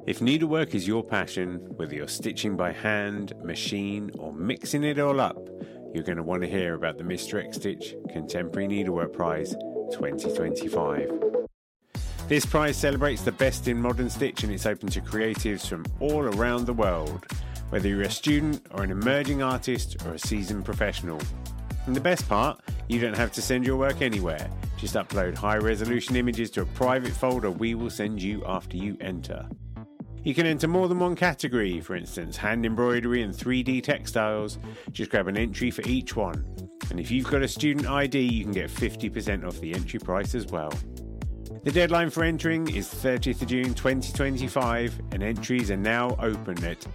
If needlework is your passion, whether you're stitching by hand, machine, or mixing it all up, you're going to want to hear about the Mr. X Stitch Contemporary Needlework Prize 2025. This prize celebrates the best in modern stitch, and it's open to creatives from all around the world, whether you're a student or an emerging artist or a seasoned professional. And the best part, you don't have to send your work anywhere. Just upload high-resolution images to a private folder we will send you after you enter. You can enter more than one category, for instance, hand embroidery and 3D textiles. Just grab an entry for each one. And if you've got a student ID, you can get 50% off the entry price as well. The deadline for entering is 30th of June 2025, and entries are now open at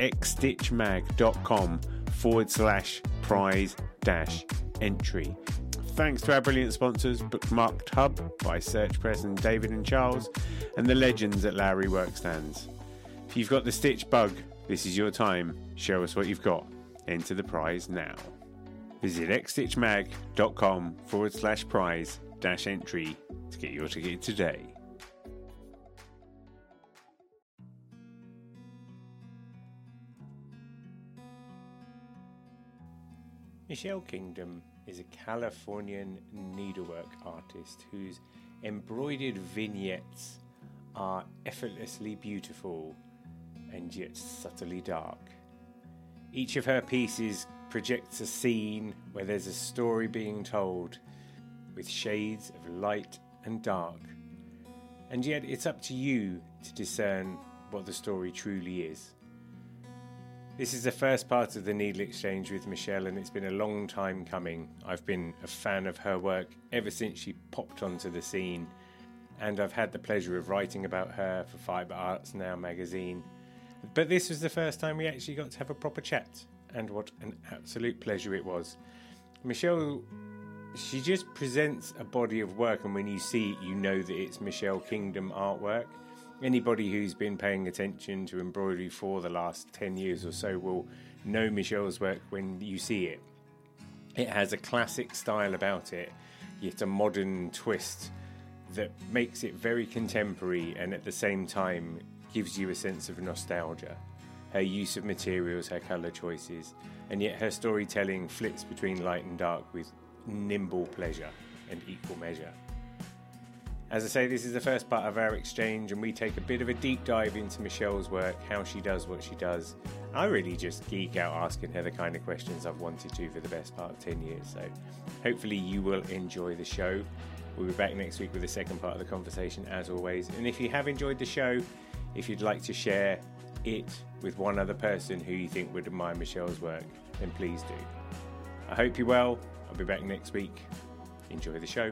xstitchmag.com/prize-entry. Thanks to our brilliant sponsors, Bookmarked Hub by Search Press and David and Charles, and the legends at Lowry Workstands. If you've got the stitch bug, this is your time. Show us what you've got. Enter the prize now. Visit xstitchmag.com/prize-entry to get your ticket today. Michelle Kingdom is a Californian needlework artist whose embroidered vignettes are effortlessly beautiful and yet subtly dark. Each of her pieces projects a scene where there's a story being told with shades of light and dark, and yet it's up to you to discern what the story truly is. This is the first part of the Needle Exchange with Michelle, and it's been a long time coming. I've been a fan of her work ever since she popped onto the scene, and I've had the pleasure of writing about her for Fibre Arts Now magazine. But this was the first time we actually got to have a proper chat, and what an absolute pleasure it was. Michelle, she just presents a body of work, and when you see it, you know that it's Michelle Kingdom artwork. Anybody who's been paying attention to embroidery for the last 10 years or so will know Michelle's work when you see it. It has a classic style about it, yet a modern twist that makes it very contemporary and at the same time gives you a sense of nostalgia. Her use of materials, her colour choices, and yet her storytelling flips between light and dark with nimble pleasure and equal measure. As I say, this is the first part of our exchange, and we take a bit of a deep dive into Michelle's work, how she does what she does. I really just geek out asking her the kind of questions I've wanted to for the best part of 10 years, so hopefully you will enjoy the show. We'll be back next week with the second part of the conversation, as always. And if you have enjoyed the show, if you'd like to share it with one other person who you think would admire Michelle's work, then please do. I hope you're well. I'll be back next week. Enjoy the show.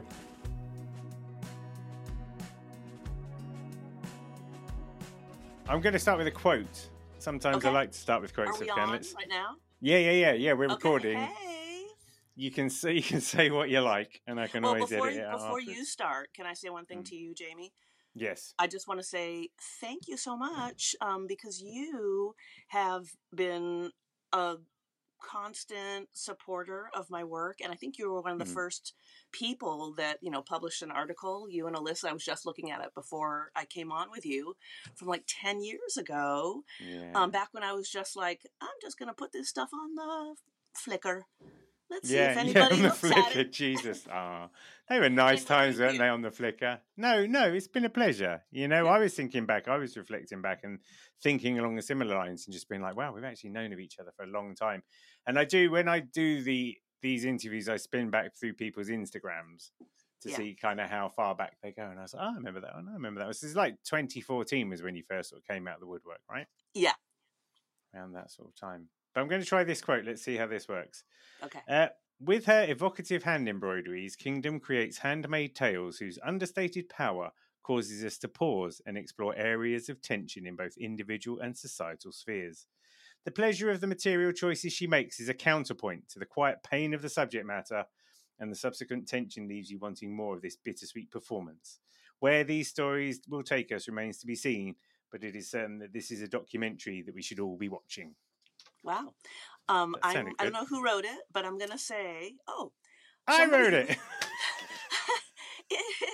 I'm going to start with a quote. Sometimes I like to start with quotes. Are we on right now? Yeah. We're recording. Hey. You can say what you like, and I can always edit it out. Before you start, can I say one thing to you, Jamie? Yes. I just want to say thank you so much, because you have been a constant supporter of my work, and I think you were one of the first people that published an article, you and Alyssa. I was just looking at it before I came on with you, from like 10 years ago. Back when I was just like, I'm just gonna put this stuff on the Flickr. Let's see if anybody looks at it. Jesus, they were nice times, weren't they, on the Flickr? No, it's been a pleasure. I was thinking back, I was reflecting back and thinking along the similar lines and just being like, wow, we've actually known of each other for a long time. And when I do these interviews, I spin back through people's Instagrams to see kind of how far back they go. And I was like, I remember that one. This is like 2014 was when you first sort of came out of the woodwork, right? Yeah. Around that sort of time. But I'm going to try this quote. Let's see how this works. Okay. With her evocative hand embroideries, Kingdom creates handmade tales whose understated power causes us to pause and explore areas of tension in both individual and societal spheres. The pleasure of the material choices she makes is a counterpoint to the quiet pain of the subject matter, and the subsequent tension leaves you wanting more of this bittersweet performance. Where these stories will take us remains to be seen, but it is certain that this is a documentary that we should all be watching. Wow. I don't know who wrote it, but I'm going to say, I wrote it.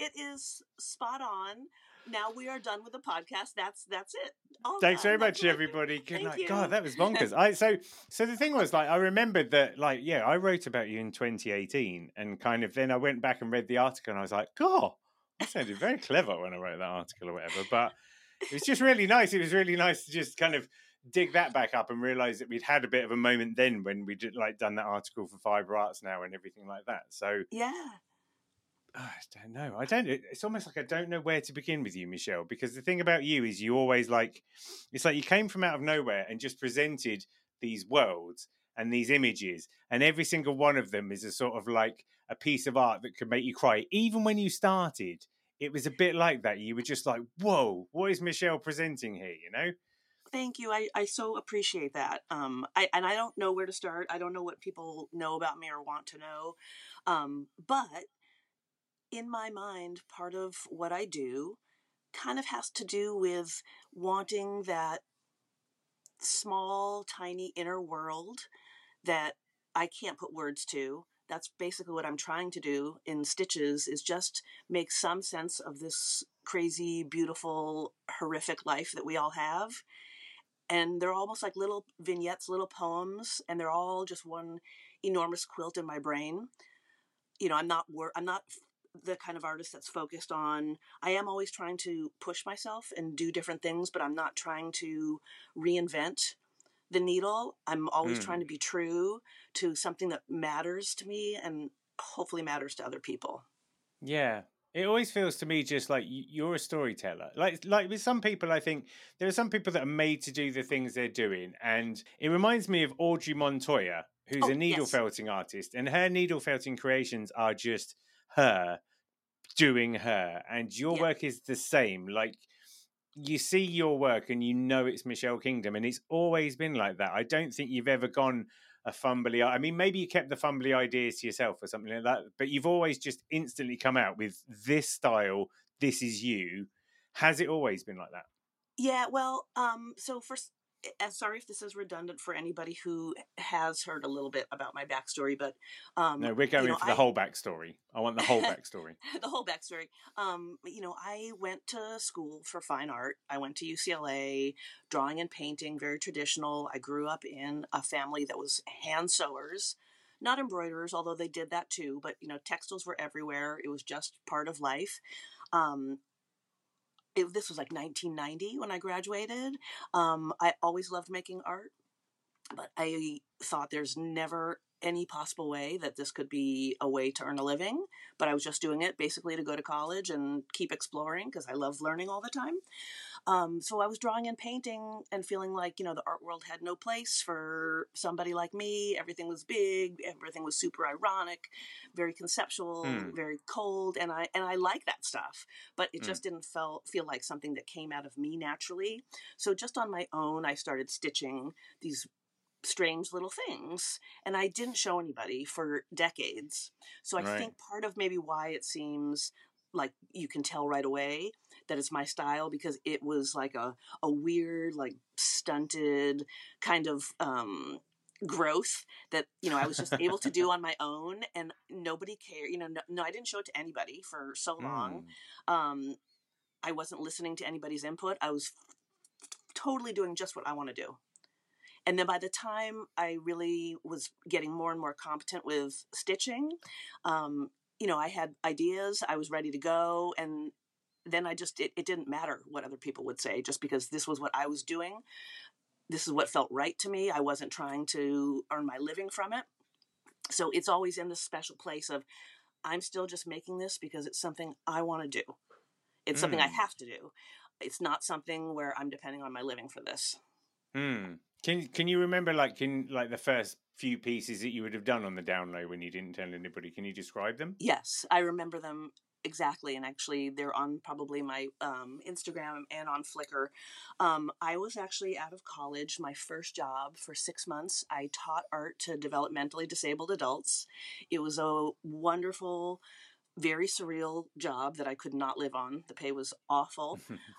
it is spot on. Now we are done with the podcast. That's it. All Thanks done. very That's much, everybody. Good Thank night. you. God, that was bonkers. So the thing was, like, I remembered that, like, yeah, I wrote about you in 2018, and kind of then I went back and read the article, and I was like, God, I sounded very clever when I wrote that article or whatever. But it was just really nice. It was really nice to just kind of dig that back up and realize that we'd had a bit of a moment then when we did like done that article for Fiber Arts Now and everything like that. So yeah. I don't know. It's almost like I don't know where to begin with you, Michelle, because the thing about you is you always like, it's like you came from out of nowhere and just presented these worlds and these images, and every single one of them is a sort of like a piece of art that could make you cry. Even when you started, it was a bit like that. You were just like, whoa, what is Michelle presenting here, you know? Thank you. I so appreciate that. I don't know where to start. I don't know what people know about me or want to know. But in my mind, part of what I do kind of has to do with wanting that small, tiny inner world that I can't put words to. That's basically what I'm trying to do in Stitches, is just make some sense of this crazy, beautiful, horrific life that we all have. And they're almost like little vignettes, little poems, and they're all just one enormous quilt in my brain. You know, I'm not the kind of artist that's focused on, I am always trying to push myself and do different things, but I'm not trying to reinvent the needle. I'm always trying to be true to something that matters to me and hopefully matters to other people. Yeah. It always feels to me just like you're a storyteller. Like with some people, I think there are some people that are made to do the things they're doing. And it reminds me of Audrey Montoya, who's a needle felting artist. And her needle felting creations are just her doing her. And your work is the same. Like, you see your work and you know it's Michelle Kingdom. And it's always been like that. I don't think you've ever gone a fumbly. I mean, maybe you kept the fumbly ideas to yourself or something like that, but you've always just instantly come out with this style. This is you. Has it always been like that? Yeah, well, so first, sorry if this is redundant for anybody who has heard a little bit about my backstory, but no, we're going for the whole backstory. I want the whole backstory. The whole backstory. I went to school for fine art. I went to UCLA, drawing and painting, very traditional. I grew up in a family that was hand sewers, not embroiderers, although they did that too. But textiles were everywhere. It was just part of life. This was like 1990 when I graduated. I always loved making art, but I thought there's never any possible way that this could be a way to earn a living. But I was just doing it basically to go to college and keep exploring because I love learning all the time. So I was drawing and painting and feeling like, the art world had no place for somebody like me. Everything was big. Everything was super ironic, very conceptual, very cold. And I like that stuff, but it just didn't feel like something that came out of me naturally. So just on my own, I started stitching these strange little things, and I didn't show anybody for decades. So I think part of maybe why it seems like you can tell right away that it's my style, because it was like a weird, like stunted kind of growth that I was just able to do on my own, and nobody cared. No, I didn't show it to anybody for so long. I wasn't listening to anybody's input. I was totally doing just what I want to do. And then by the time I really was getting more and more competent with stitching, I had ideas, I was ready to go. And then it didn't matter what other people would say, just because this was what I was doing. This is what felt right to me. I wasn't trying to earn my living from it. So it's always in this special place of, I'm still just making this because it's something I want to do. It's something I have to do. It's not something where I'm depending on my living for this. Can you remember the first few pieces that you would have done on the down low when you didn't tell anybody? Can you describe them? Yes, I remember them exactly, and actually they're on probably my Instagram and on Flickr. I was actually out of college. My first job for 6 months, I taught art to developmentally disabled adults. It was a wonderful, very surreal job that I could not live on. The pay was awful.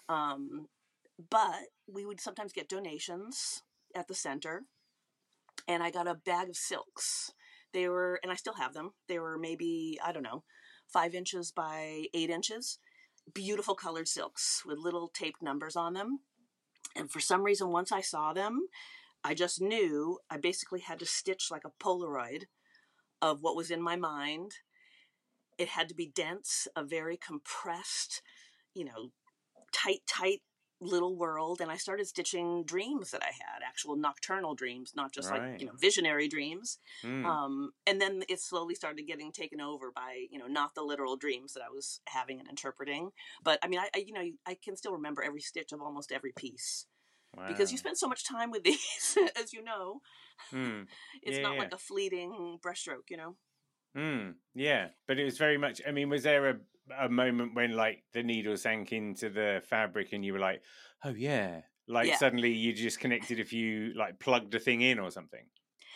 But we would sometimes get donations at the center, and I got a bag of silks. They were, and I still have them, they were maybe, I don't know, 5 inches by 8 inches, beautiful colored silks with little taped numbers on them. And for some reason, once I saw them, I just knew I basically had to stitch like a Polaroid of what was in my mind. It had to be dense, a very compressed, you know, tight little world. And I started stitching dreams that I had, actual nocturnal dreams, not just like, Right. visionary dreams. Mm. And then it slowly started getting taken over by, not the literal dreams that I was having and interpreting. But I mean, I can still remember every stitch of almost every piece because you Wow. spend so much time with these, as you know. Mm. It's Yeah, not yeah. like a fleeting brushstroke. Yeah, but it was very much. I mean, was there a moment when like the needle sank into the fabric and you were like, "Oh yeah," like Yeah. suddenly you just connected if you like plugged a thing in or something?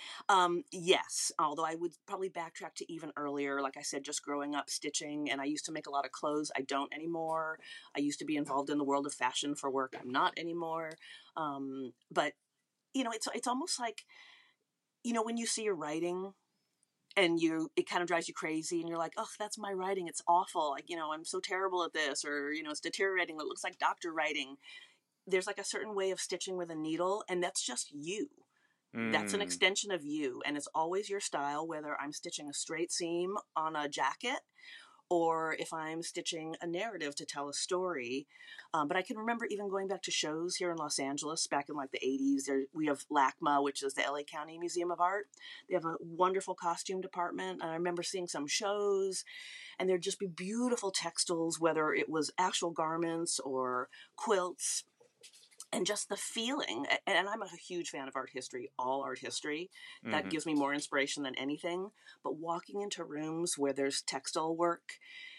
Yes, although I would probably backtrack to even earlier. Like I said, just growing up stitching, and I used to make a lot of clothes. I don't anymore. I used to be involved in the world of fashion for work. I'm not anymore. But it's almost like when you see your writing and it kind of drives you crazy, and you're like, oh, that's my writing. It's awful. Like I'm so terrible at this, or it's deteriorating. It looks like doctor writing. There's like a certain way of stitching with a needle, and that's just you. That's an Mm. extension of you, and it's always your style, whether I'm stitching a straight seam on a jacket or if I'm stitching a narrative to tell a story. But I can remember even going back to shows here in Los Angeles back in like the 80s. We have LACMA, which is the LA County Museum of Art. They have a wonderful costume department. And I remember seeing some shows, and there'd just be beautiful textiles, whether it was actual garments or quilts, and just the feeling. And I'm a huge fan of art history, all art history. That Hmm. gives me more inspiration than anything. But walking into rooms where there's textile work,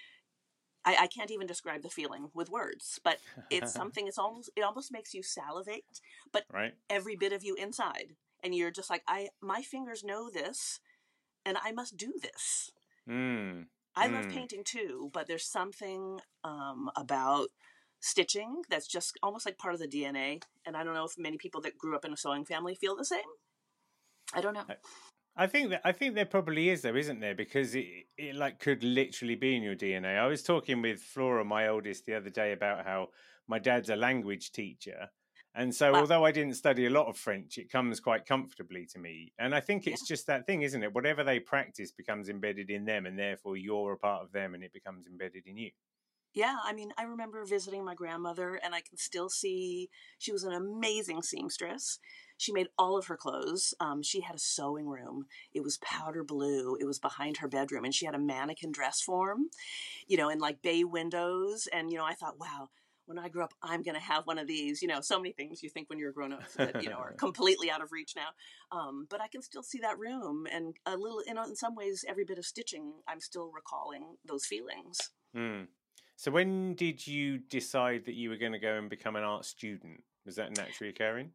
I can't even describe the feeling with words, but it's something. It almost makes you salivate, but Right. every bit of you inside, and you're just like, my fingers know this, and I must do this. Mm. I love Mm. painting too, but there's something about stitching that's just almost like part of the DNA. And I don't know if many people that grew up in a sewing family feel the same. I don't know. I think there probably is though, isn't there? Because it like could literally be in your DNA. I was talking with Flora, my oldest, the other day about how my dad's a language teacher. And so Wow. although I didn't study a lot of French, it comes quite comfortably to me. And I think Yeah. it's just that thing, isn't it? Whatever they practice becomes embedded in them, and therefore you're a part of them and it becomes embedded in you. Yeah. I mean, I remember visiting my grandmother, and I can still see she was an amazing seamstress. She made all of her clothes. She had a sewing room. It was powder blue. It was behind her bedroom, and she had a mannequin dress form, and like bay windows. And, I thought, wow, when I grow up, I'm going to have one of these. So many things you think when you're grown up that, are completely out of reach now. But I can still see that room, and a little, in some ways, every bit of stitching, I'm still recalling those feelings. Mm. So when did you decide that you were going to go and become an art student? Was that naturally occurring?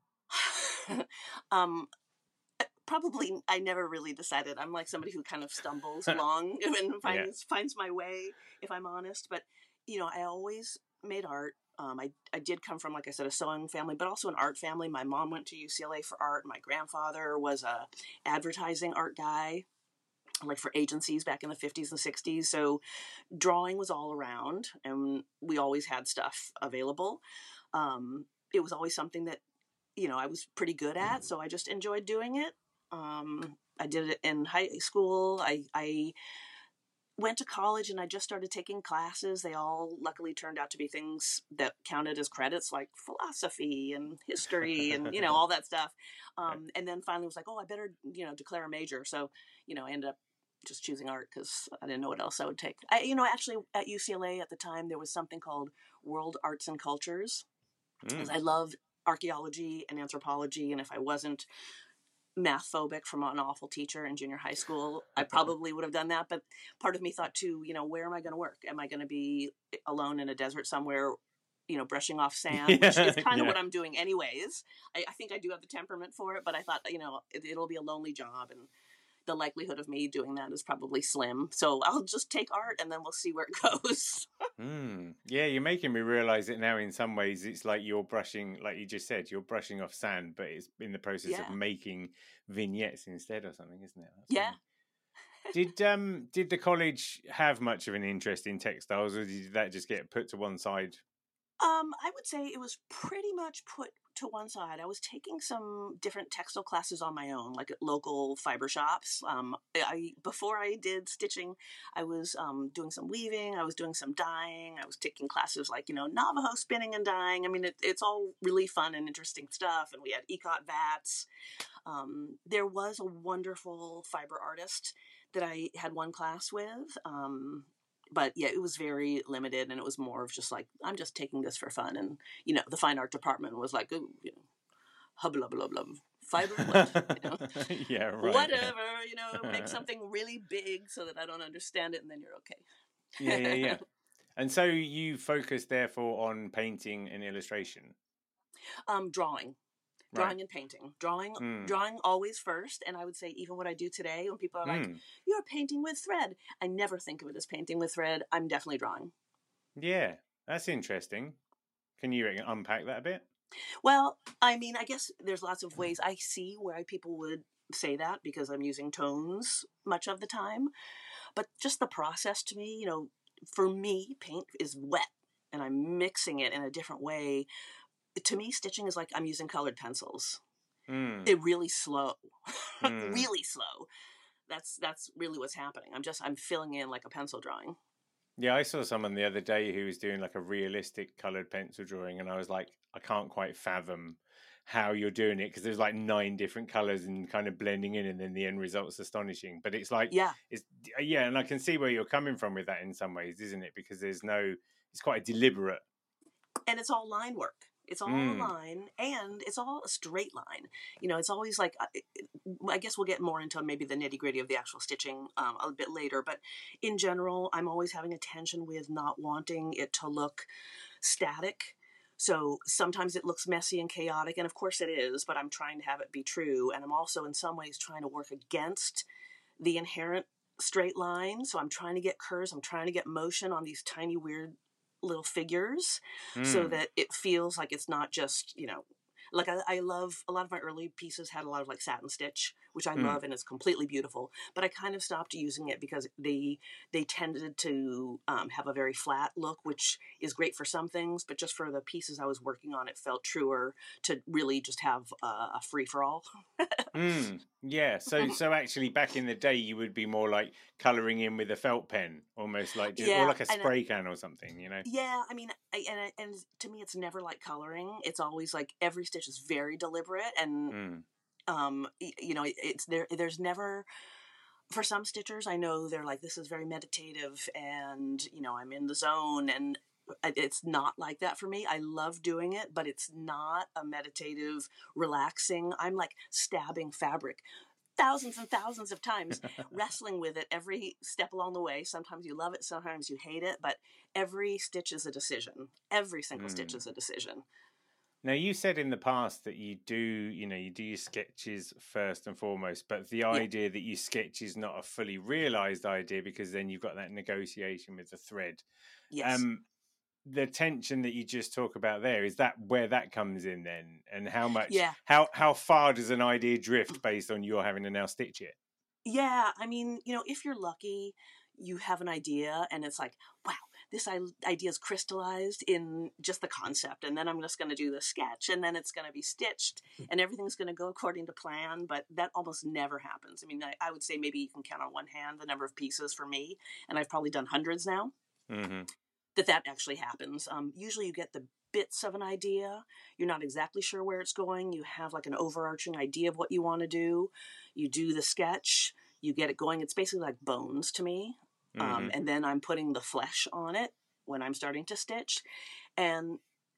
um, Probably I never really decided. I'm like somebody who kind of stumbles along and Yeah. finds my way, if I'm honest. But I always made art. I did come from, like I said, a sewing family, but also an art family. My mom went to UCLA for art. My grandfather was a advertising art guy, like for agencies back in the 50s and 60s. So drawing was all around, and we always had stuff available. It was always something that I was pretty good at, so I just enjoyed doing it. I did it in high school. I went to college, and I just started taking classes. They all luckily turned out to be things that counted as credits, like philosophy and history and all that stuff. And then finally was like, oh, I better declare a major. So I ended up just choosing art because I didn't know what else I would take. Actually at UCLA at the time there was something called World Arts and Cultures, because I loved archaeology and anthropology, and if I wasn't math phobic from an awful teacher in junior high school, I probably would have done that. But part of me thought too, where am I going to work? Am I going to be alone in a desert somewhere, brushing off sand, which is kind of Yeah. what I'm doing anyways. I think I do have the temperament for it, but I thought, it'll be a lonely job, and the likelihood of me doing that is probably slim. So I'll just take art, and then we'll see where it goes. Yeah, you're making me realize it now. In some ways, it's like you're brushing, like you just said, you're brushing off sand, but it's in the process of Yeah. making vignettes instead or something, isn't it? That's Yeah. funny. Did the college have much of an interest in textiles, or did that just get put to one side? I would say it was pretty much put to one side. I was taking some different textile classes on my own, like at local fiber shops. Before I did stitching, I was doing some weaving. I was doing some dyeing. I was taking classes like Navajo spinning and dyeing. I mean, it's all really fun and interesting stuff. And we had ECOT vats. There was a wonderful fiber artist that I had one class with. But yeah, it was very limited, and it was more of just like, I'm just taking this for fun. And the fine art department was like, ooh, hubba lubba lubba lubba, fiber what? Yeah, right. Whatever, make something really big so that I don't understand it, and then you're okay. Yeah. And so you focus therefore on painting and illustration. Drawing. Drawing and painting. Drawing always first, and I would say even what I do today, when people are like, "You're painting with thread," I never think of it as painting with thread. I'm definitely drawing. Yeah, that's interesting. Can you unpack that a bit? Well, I mean, I guess there's lots of ways I see why people would say that, because I'm using tones much of the time. But just the process to me, for me, paint is wet, and I'm mixing it in a different way. To me, stitching is like I'm using colored pencils. They're really slow, really slow. That's really what's happening. I'm filling in like a pencil drawing. Yeah, I saw someone the other day who was doing like a realistic colored pencil drawing, and I was like, I can't quite fathom how you're doing it, because there's like 9 different colors and kind of blending in, and then the end result's astonishing. But it's like, and I can see where you're coming from with that in some ways, isn't it? Because it's quite deliberate, and it's all line work. It's all a line, and it's all a straight line. It's always like, I guess we'll get more into maybe the nitty gritty of the actual stitching a bit later. But in general, I'm always having a tension with not wanting it to look static. So sometimes it looks messy and chaotic, and of course it is, but I'm trying to have it be true. And I'm also in some ways trying to work against the inherent straight line. So I'm trying to get curves. I'm trying to get motion on these tiny, weird little figures so that it feels like it's not just, like I love a lot of my early pieces had a lot of like satin stitch, which I love, and it's completely beautiful. But I kind of stopped using it because they tended to have a very flat look, which is great for some things, but just for the pieces I was working on, it felt truer to really just have a free for all. Yeah. So actually, back in the day, you would be more like coloring in with a felt pen, almost like or like a spray can or something, Yeah, I mean, and to me, it's never like coloring. It's always like every stitch is very deliberate, and it's there. There's never, for some stitchers, I know they're like, this is very meditative, and I'm in the zone, and it's not like that for me. I love doing it, but it's not a meditative, relaxing. I'm like stabbing fabric thousands and thousands of times, wrestling with it every step along the way. Sometimes you love it, sometimes you hate it, but every stitch is a decision. Every single stitch is a decision. Now, you said in the past that you do your sketches first and foremost, but the idea that you sketch is not a fully realized idea, because then you've got that negotiation with the thread. Yes. The tension that you just talk about there, is that where that comes in then? And how much, how far does an idea drift based on your having to now stitch it? Yeah, I mean, if you're lucky, you have an idea and it's like, wow, this idea is crystallized in just the concept, and then I'm just going to do the sketch, and then it's going to be stitched, and everything's going to go according to plan. But that almost never happens. I mean, I would say maybe you can count on one hand the number of pieces for me, and I've probably done hundreds now. That actually happens. Usually you get the bits of an idea. You're not exactly sure where it's going. You have like an overarching idea of what you want to do. You do the sketch. You get it going. It's basically like bones to me. And then I'm putting the flesh on it when I'm starting to stitch. And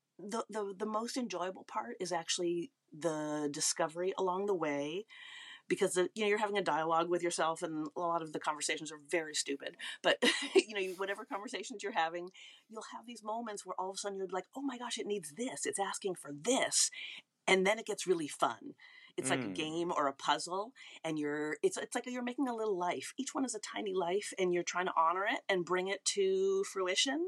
the most enjoyable part is actually the discovery along the way, because you're having a dialogue with yourself, and a lot of the conversations are very stupid. But whatever conversations you're having, you'll have these moments where all of a sudden you're like, oh my gosh, it needs this. It's asking for this, and then it gets really fun. It's like a game or a puzzle, and it's like you're making a little life. Each one is a tiny life, and you're trying to honor it and bring it to fruition.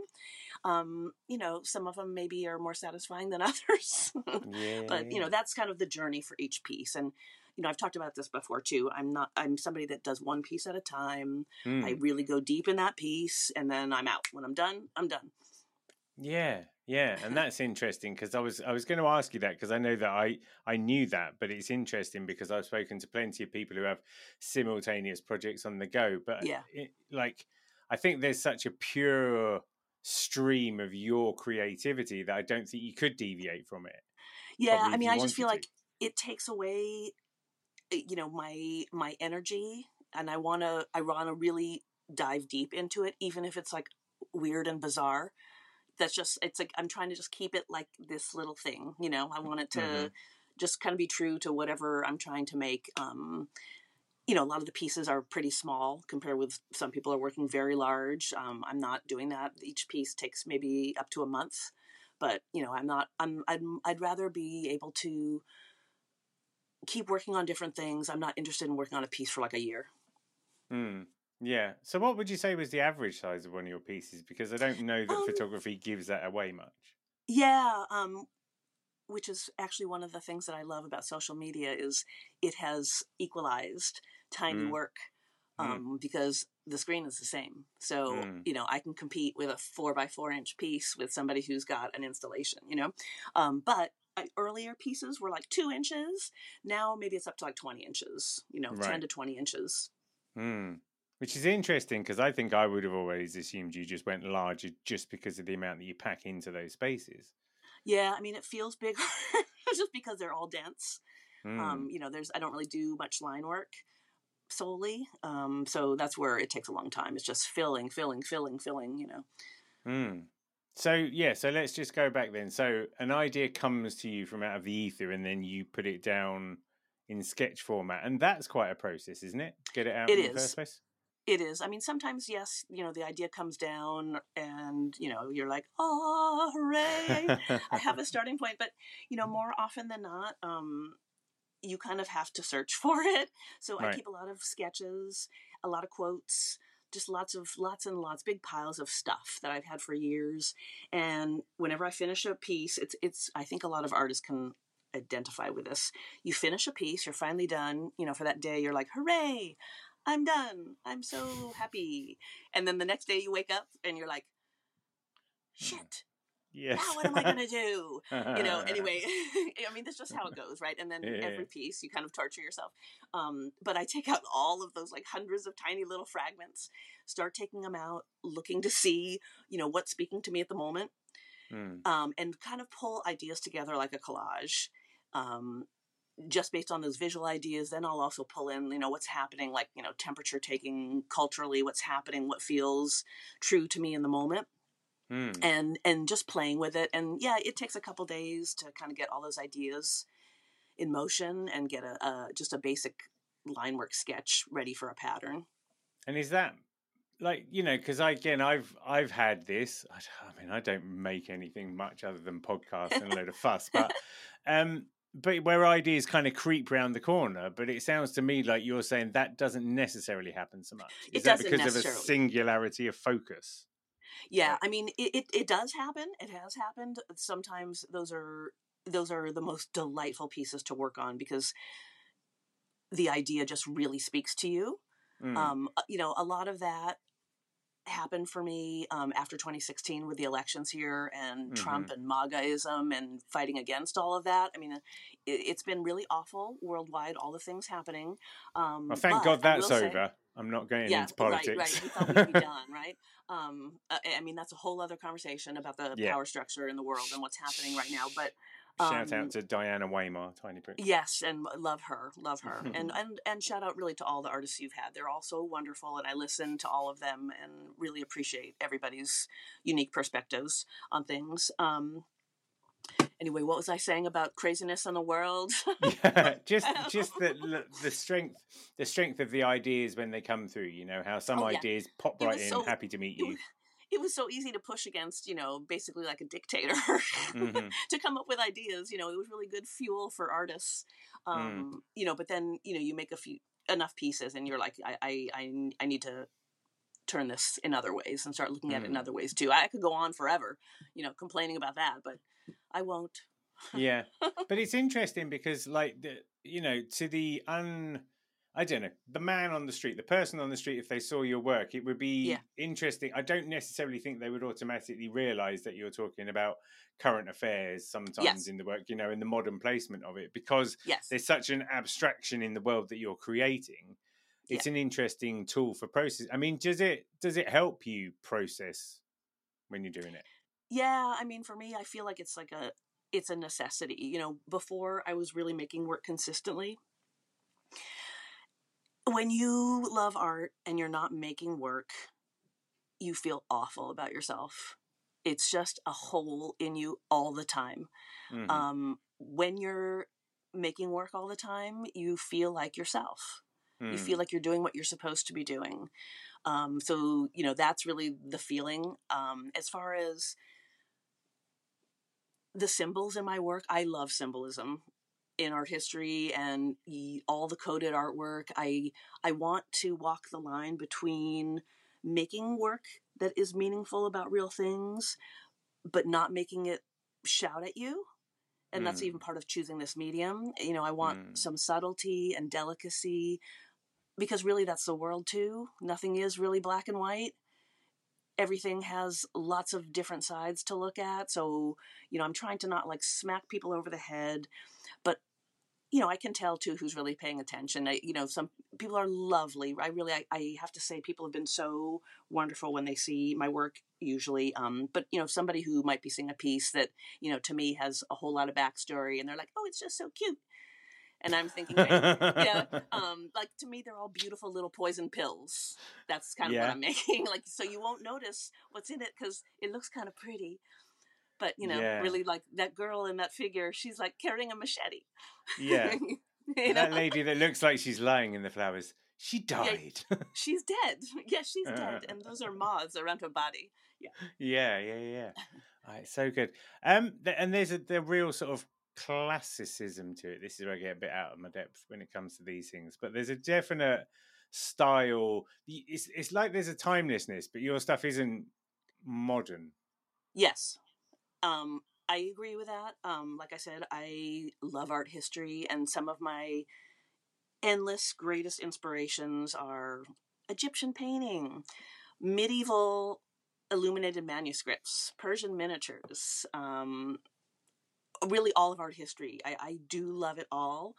Some of them maybe are more satisfying than others, but that's kind of the journey for each piece. And I've talked about this before too. I'm somebody that does one piece at a time. I Mm. really go deep in that piece, and then I'm out. When I'm done, I'm done. Yeah, yeah, and that's interesting because I was going to ask you that because I know that I knew that, but it's interesting because I've spoken to plenty of people who have simultaneous projects on the go, but Yeah. like I think there's such a pure stream of your creativity that I don't think you could deviate from it, Yeah. probably I if mean, you I just feel wanted to. like it takes away, my energy, and I wanna really dive deep into it, even if it's like weird and bizarre. It's like I'm trying to just keep it like this little thing. I want it Hmm. to just kind of be true to whatever I'm trying to make. A lot of the pieces are pretty small compared with some people are working very large. I'm not doing that. Each piece takes maybe up to a month, but I'm not. I'd rather be able to keep working on different things. I'm not interested in working on a piece for like a year. Mm. Yeah. So what would you say was the average size of one of your pieces? Because I don't know that Um, photography gives that away much. yeah. Which is actually one of the things that I love about social media is it has equalized tiny Mm. work, Mm. because the screen is the same. So, Mm. I can compete with a 4 by 4 inch piece with somebody who's got an installation, but earlier pieces were like 2 inches. Now maybe it's up to like 20 inches, 10 Right. to 20 inches. Mm. Which is interesting because I think I would have always assumed you just went larger just because of the amount that you pack into those spaces. Yeah, I mean, it feels bigger just because they're all dense. Mm. I don't really do much line work solely. So that's where it takes a long time. It's just filling, filling, filling, filling. Mm. So yeah, so let's just go back then. So an idea comes to you from out of the ether, and then you put it down in sketch format, and that's quite a process, isn't it? To get it out It in the first is. place. It is. I mean, sometimes, yes, the idea comes down and, you're like, oh, hooray, I have a starting point. But, more often than not, you kind of have to search for it. So I Right. keep a lot of sketches, a lot of quotes, just lots and lots, big piles of stuff that I've had for years. And whenever I finish a piece, I think a lot of artists can identify with this. You finish a piece, you're finally done, for that day, you're like, hooray, I'm done. I'm so happy. And then the next day you wake up and you're like, shit, now Yes. what am I going to do? Anyway, I mean, that's just how it goes, right? And then Yeah. every piece you kind of torture yourself. But I take out all of those like hundreds of tiny little fragments, start taking them out, looking to see, what's speaking to me at the moment, Mm. and kind of pull ideas together like a collage. Just based on those visual ideas, then I'll also pull in, what's happening, like, temperature taking culturally, what's happening, what feels true to me in the moment, Mm. and just playing with it. And yeah, it takes a couple days to kind of get all those ideas in motion and get just a basic line work sketch ready for a pattern. And is that like because I've had this. I mean, I don't make anything much other than podcasts and a load of fuss, but where ideas kind of creep round the corner. But it sounds to me like you're saying that doesn't necessarily happen so much. Is It that doesn't because of a necessarily. singularity of focus? Yeah, Right. I mean, it does happen. It has happened. Sometimes those are the most delightful pieces to work on because the idea just really speaks to you. Mm. A lot of that happened for me after 2016 with the elections here and Mm-hmm. Trump and MAGAism and fighting against all of that. I mean, it's been really awful worldwide, all the things happening. Well, thank But God I that's will say, over. I'm not going yeah, into right. politics. We thought we'd be done, right? I mean, that's a whole other conversation about the Yeah. power structure in the world and what's happening right now. But Shout out to Diana Weimar, Tiny Prick. yes, and love her, and shout out really to all the artists you've had. They're all so wonderful, and I listen to all of them and really appreciate everybody's unique perspectives on things. Anyway, what was I saying about craziness in the world? Yeah, just the strength of the ideas when they come through. How some Oh yeah, ideas pop it right was in. so Happy to meet it was, you. it was so easy to push against, basically like a dictator Mm-hmm. to come up with ideas. It was really good fuel for artists. Mm. But then you make enough pieces, and you're like, I need to turn this in other ways and start looking at it in Mm. other ways too. I could go on forever, complaining about that, but I won't. Yeah, but it's interesting because, like, to the I don't know, the man on the street, the person on the street, if they saw your work, it would Yeah. be interesting. I don't necessarily think they would automatically realize that you're talking about current affairs sometimes Yes. in the work, in the modern placement of it, because Yes. there's such an abstraction in the world that you're creating. Yeah. It's an interesting tool for process. I mean, does it help you process when you're doing it? Yeah, I mean, for me, I feel like it's a necessity. You know, before I was really making work consistently. When you love art and you're not making work, you feel awful about yourself. It's just a hole in you all the time. Mm-hmm. When you're making work all the time, you feel like yourself. You feel Mm. like you're doing what you're supposed to be doing. So, that's really the feeling. As far as the symbols in my work, I love symbolism in art history and all the coded artwork. I want to walk the line between making work that is meaningful about real things, but not making it shout at you. And that's even Mm. part of choosing this medium. I want Mm. some subtlety and delicacy because really that's the world too. Nothing is really black and white. Everything has lots of different sides to look at. So, I'm trying to not like smack people over the head, but I can tell too who's really paying attention. Some people are lovely. I have to say, people have been so wonderful when they see my work usually. But somebody who might be seeing a piece that to me has a whole lot of backstory, and they're like, "Oh, it's just so cute," and I'm thinking, yeah, like to me, they're all beautiful little poison pills. That's kind of what Yeah. I'm making. Like, so you won't notice what's in it because it looks kind of pretty. But Yeah. really, like that girl in that figure, she's like carrying a machete. Yeah. You know? That lady that looks like she's lying in the flowers, she Yeah, died. she's dead. Yeah, she's dead, and those are moths around her body. Yeah. Yeah. It's so good. And there's the real sort of classicism to it. This is where I get a bit out of my depth when it comes to these things, but there's a definite style. It's like there's a timelessness, but your stuff isn't modern. Yes. I agree with that. Like I said, I love art history, and some of my endless greatest inspirations are Egyptian painting, medieval illuminated manuscripts, Persian miniatures, really all of art history. I do love it all.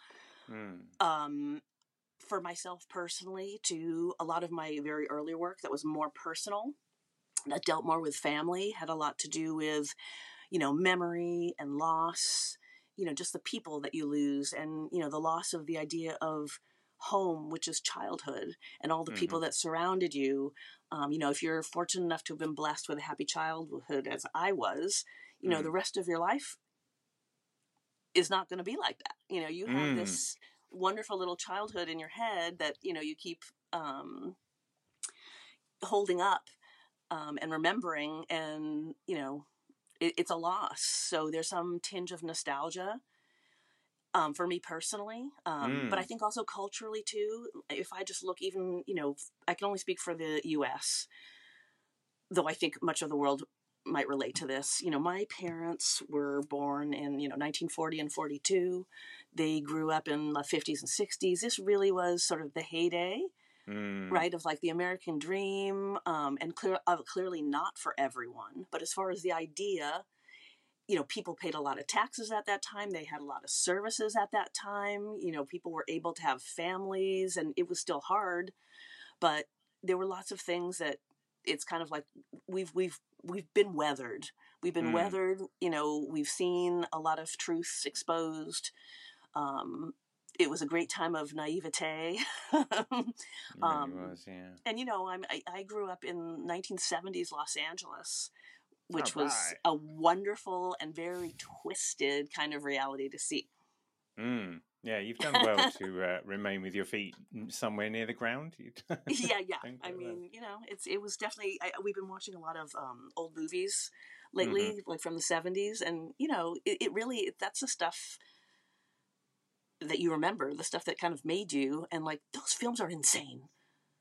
Mm. For myself personally, to a lot of my very early work that was more personal, that dealt more with family, had a lot to do with, memory and loss, just the people that you lose and, the loss of the idea of home, which is childhood, and all the people Mm-hmm. that surrounded you. If you're fortunate enough to have been blessed with a happy childhood, as I was, the rest of your life is not going to be like that. You have this wonderful little childhood in your head that, you keep holding up and remembering, and, it's a loss. So there's some tinge of nostalgia for me personally. But I think also culturally too, if I just look even, I can only speak for the US, though I think much of the world might relate to this. My parents were born in, 1940 and 42. They grew up in the 50s and 60s. This really was sort of the heyday, right, of like the American dream, and clearly not for everyone. But as far as the idea, people paid a lot of taxes at that time. They had a lot of services at that time. People were able to have families, and it was still hard, but there were lots of things that it's kind of like we've been weathered. We've been weathered. We've seen a lot of truths exposed. It was a great time of naivete. It really was, yeah. And I grew up in 1970s Los Angeles, which All was right. a wonderful and very twisted kind of reality to see. Yeah, you've done well to remain with your feet somewhere near the ground. Yeah. Don't I go there. mean, it was definitely. We've been watching a lot of old movies Mm-hmm. lately, like from the 70s, and it really that's the stuff that you remember, the stuff that kind of made you, and like those films are insane.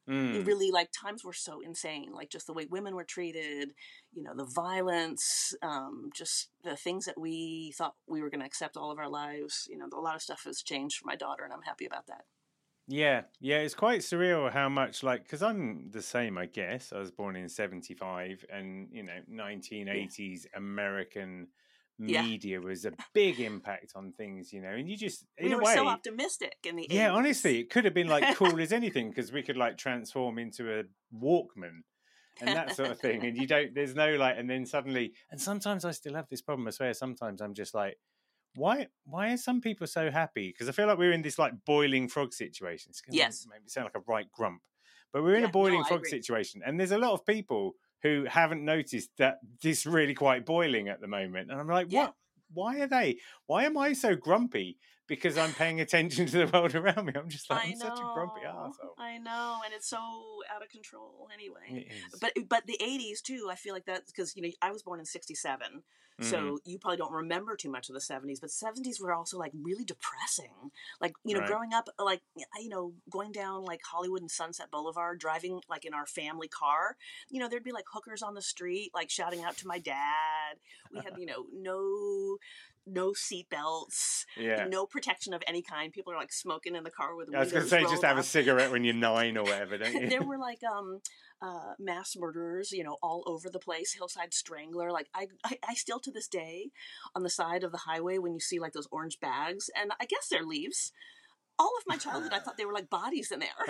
It Mm. really, like, times were so insane, like just the way women were treated, the violence, just the things that we thought we were going to accept all of our lives. A lot of stuff has changed for my daughter, and I'm happy about that. Yeah, it's quite surreal how much, like, because I'm the same, I guess. I was born in 75, and, 1980s American Yeah. media was a big impact on things, and you just, in We a were so way, optimistic in the yeah, 80s. honestly, it could have been like cool as anything because we could like transform into a Walkman and that sort of thing. And there's no like, and then suddenly, and sometimes I still have this problem. I swear, sometimes I'm just like, why are some people so happy? Because I feel like we're in this like boiling frog situation. It's going to Yes. make me sound like a right grump, but we're in a Yeah, no, boiling I frog agree. situation, and there's a lot of people who haven't noticed that this really quite boiling at the moment. And I'm like, Yeah. what? Why are they? Why am I so grumpy? Because I'm paying attention to the world around me. I'm just like, I'm such a grumpy asshole. I know, and it's so out of control anyway. It is. But the 80s too, I feel like that's because I was born in 67. So you probably don't remember too much of the 70s, but 70s were also like really depressing. Like, Right. growing up, like, going down like Hollywood and Sunset Boulevard, driving like in our family car, there'd be like hookers on the street, like shouting out to my dad. We had, no seat belts, Yeah. no protection of any kind. People are like smoking in the car with I was going to say, just have a cigarette when you're 9 or whatever, don't you? There were like mass murderers, all over the place. Hillside Strangler. Like I still to this day, on the side of the highway, when you see like those orange bags, and I guess they're leaves. All of my childhood, I thought they were like bodies in there.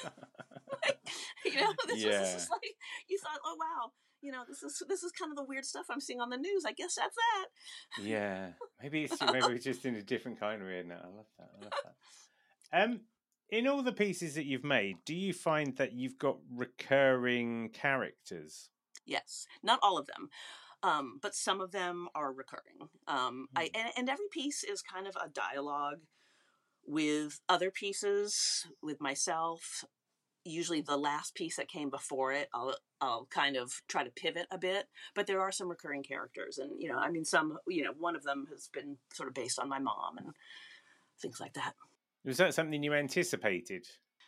This was just like, you thought, oh wow, this is kind of the weird stuff I'm seeing on the news. I guess that's that. Yeah, maybe we're just in a different kind of weird now. I love that. In all the pieces that you've made, do you find that you've got recurring characters? Yes, not all of them. But some of them are recurring. And every piece is kind of a dialogue with other pieces, with myself. Usually the last piece that came before it, I'll kind of try to pivot a bit, but there are some recurring characters. And, some, one of them has been sort of based on my mom and things like that. Was that something you anticipated?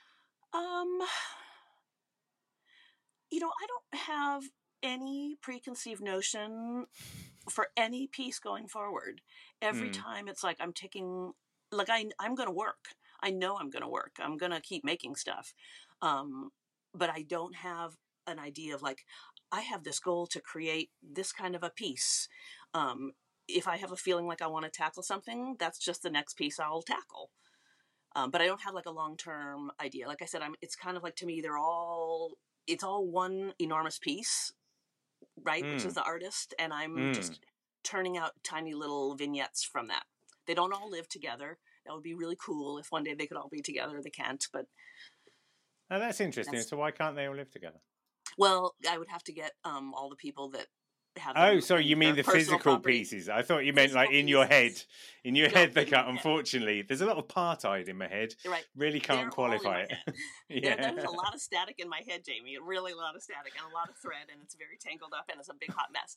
I don't have any preconceived notion for any piece going forward. Every time it's like I'm taking, like I'm going to work. I know I'm going to work. I'm going to keep making stuff. But I don't have an idea of like, I have this goal to create this kind of a piece. If I have a feeling like I want to tackle something, that's just the next piece I'll tackle. But I don't have like a long-term idea. Like I said, it's kind of like, to me, it's all one enormous piece, right? Which is the artist. And I'm just turning out tiny little vignettes from that. They don't all live together. That would be really cool if one day they could all be together. They can't, but... Oh, that's interesting. So why can't they all live together? Well, I would have to get all the people that have... Oh, sorry, you mean the physical pieces. I thought you meant like in your head. In your head they can't, unfortunately. There's a lot of apartheid in my head. Right. Really can't qualify it. Yeah. There's a lot of static in my head, Jamie. Really a lot of static and a lot of thread, and it's very tangled up and it's a big hot mess.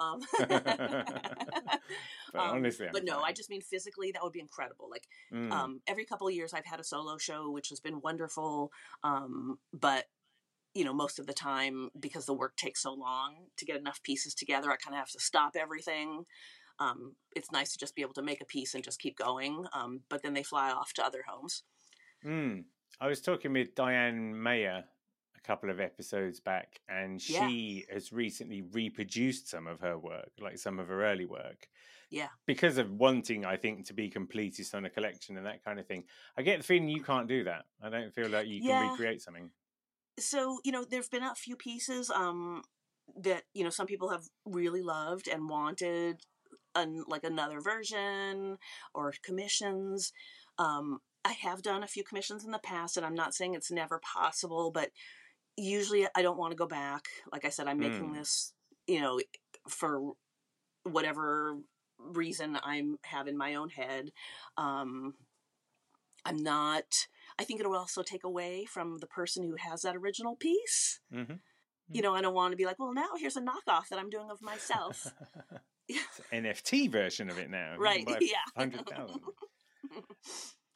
But honestly, but no, I just mean physically, that would be incredible. Like every couple of years I've had a solo show, which has been wonderful. But most of the time, because the work takes so long to get enough pieces together, I kind of have to stop everything. It's nice to just be able to make a piece and just keep going. But then they fly off to other homes. I was talking with Diane Mayer a couple of episodes back, and she has recently reproduced some of her work, like some of her early work. Yeah. Because of wanting, I think, to be completist on a collection and that kind of thing. I get the feeling you can't do that. I don't feel like you can recreate something. So, there've been a few pieces that, some people have really loved and wanted like another version or commissions. I have done a few commissions in the past, and I'm not saying it's never possible, but usually I don't want to go back. Like I said, I'm making this, for whatever reason I have in my own head. I'm not... I think it'll also take away from the person who has that original piece. Mm-hmm. I don't want to be like, well, now here's a knockoff that I'm doing of myself. It's an NFT version of it now. Right, yeah. 100,000. What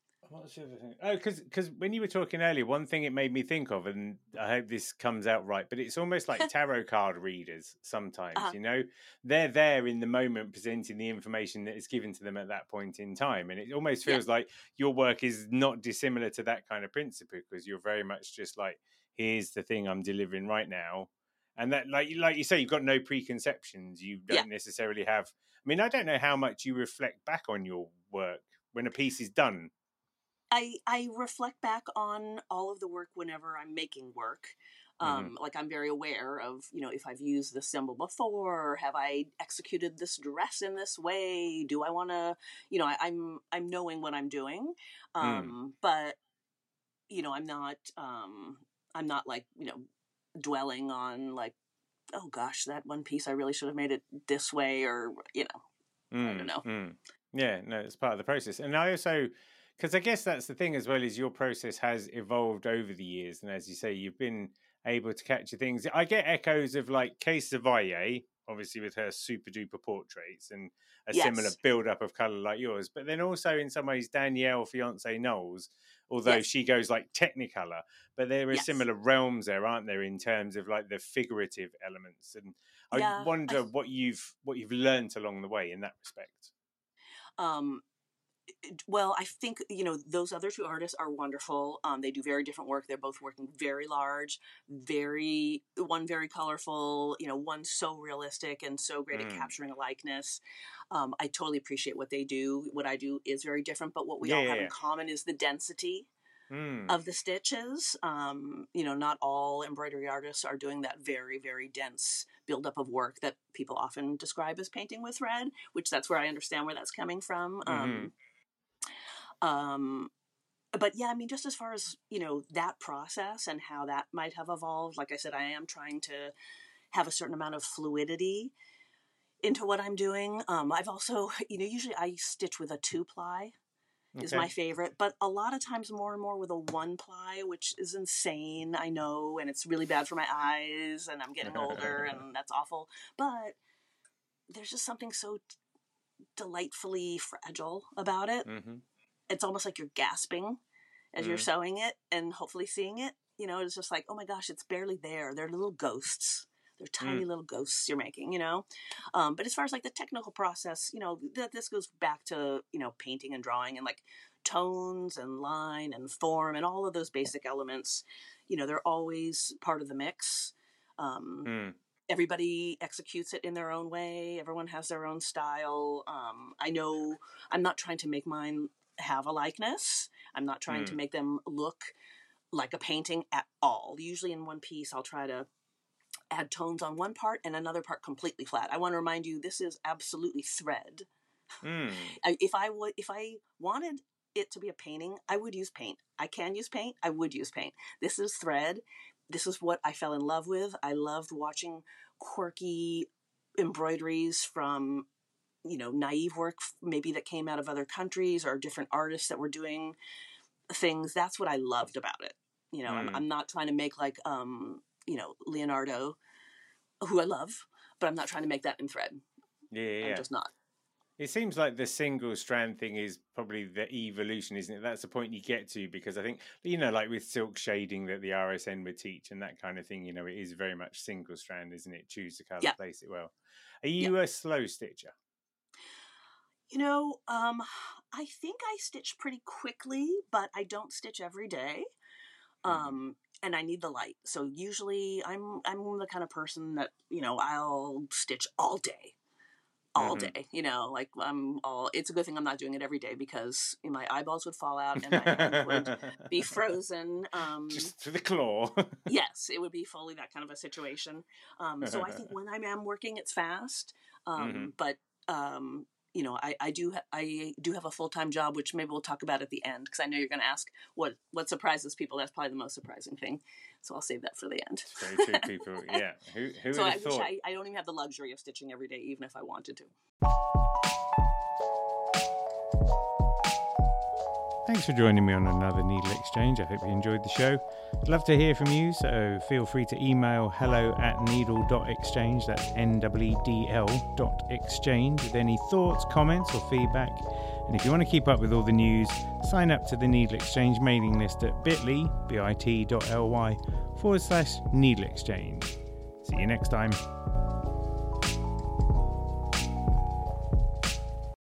What's the other thing? Oh, because when you were talking earlier, one thing it made me think of, and I hope this comes out right, but it's almost like tarot card readers sometimes, Uh-huh. you know? They're there in the moment presenting the information that is given to them at that point in time. And it almost Yeah. feels like your work is not dissimilar to that kind of principle, because you're very much just like, here's the thing I'm delivering right now. And that, like you say, you've got no preconceptions. You don't necessarily have... I mean, I don't know how much you reflect back on your work when a piece is done. I reflect back on all of the work whenever I'm making work. Like I'm very aware of, you know, if I've used this symbol before, or have I executed this dress in this way? Do I want to, you know, I'm knowing what I'm doing. But, you know, I'm not like, you know, dwelling on like, oh gosh, that one piece, I really should have made it this way, or, you know, I don't know. Yeah, no, it's part of the process. And I also... because I guess that's the thing as well, is your process has evolved over the years. And as you say, you've been able to capture things. I get echoes of like Kay Savalle, obviously with her super duper portraits and a similar build up of colour like yours. But then also in some ways, Danielle, fiance Knowles, although she goes like Technicolor, but there are similar realms there, aren't there, in terms of like the figurative elements. And I wonder what you've learned along the way in that respect. Well, I think, you know, those other two artists are wonderful. They do very different work. They're both working very large, one very colorful, you know, one so realistic and so great at capturing a likeness. I totally appreciate what they do. What I do is very different, but what we all have in common is the density of the stitches. You know, not all embroidery artists are doing that very, very dense buildup of work that people often describe as painting with thread, which that's where I understand where that's coming from. But yeah, I mean, just as far as, you know, that process and how that might have evolved, like I said, I am trying to have a certain amount of fluidity into what I'm doing. I've also, you know, usually I stitch with a 2-ply is my favorite, but a lot of times more and more with a 1-ply, which is insane, I know, and it's really bad for my eyes, and I'm getting older, and that's awful, but there's just something so delightfully fragile about it. It's almost like you're gasping as you're sewing it and hopefully seeing it. You know, it's just like, oh my gosh, it's barely there. They're little ghosts. They're tiny little ghosts you're making, you know? But as far as like the technical process, you know, this goes back to, you know, painting and drawing and like tones and line and form and all of those basic elements. You know, they're always part of the mix. Everybody executes it in their own way. Everyone has their own style. I know I'm not trying to make mine have a likeness. I'm not trying to make them look like a painting at all. Usually in one piece, I'll try to add tones on one part and another part completely flat. I want to remind you, this is absolutely thread. If I wanted it to be a painting, I would use paint. I can use paint. I would use paint. This is thread. This is what I fell in love with. I loved watching quirky embroideries from, you know, naive work maybe that came out of other countries or different artists that were doing things. That's what I loved about it. You know, I'm not trying to make like, you know, Leonardo, who I love, but I'm not trying to make that in thread. I'm just not. It seems like the single strand thing is probably the evolution, isn't it? That's the point you get to, because I think, you know, like with silk shading that the RSN would teach and that kind of thing, you know, it is very much single strand, isn't it? Choose the colour, place it well. Are you a slow stitcher? You know, I think I stitch pretty quickly, but I don't stitch every day. And I need the light. So usually I'm the kind of person that, you know, I'll stitch all day. You know, like it's a good thing I'm not doing it every day, because my eyeballs would fall out and my hands would be frozen. Just to the claw. Yes, it would be fully that kind of a situation. So I think when I am working, it's fast. But, you know, I do have a full-time job, which maybe we'll talk about at the end, because I know you're going to ask what surprises people. That's probably the most surprising thing. So I'll save that for the end. It's very true, people. Yeah. Who so would have thought? I don't even have the luxury of stitching every day, even if I wanted to. Thanks for joining me on another Needle Exchange. I hope you enjoyed the show. I'd love to hear from you, so feel free to email hello@needle.exchange, that's NEEDL.exchange, with any thoughts, comments or feedback. And if you want to keep up with all the news, sign up to the Needle Exchange mailing list at bit.ly, bit.ly/Needle Exchange. See you next time.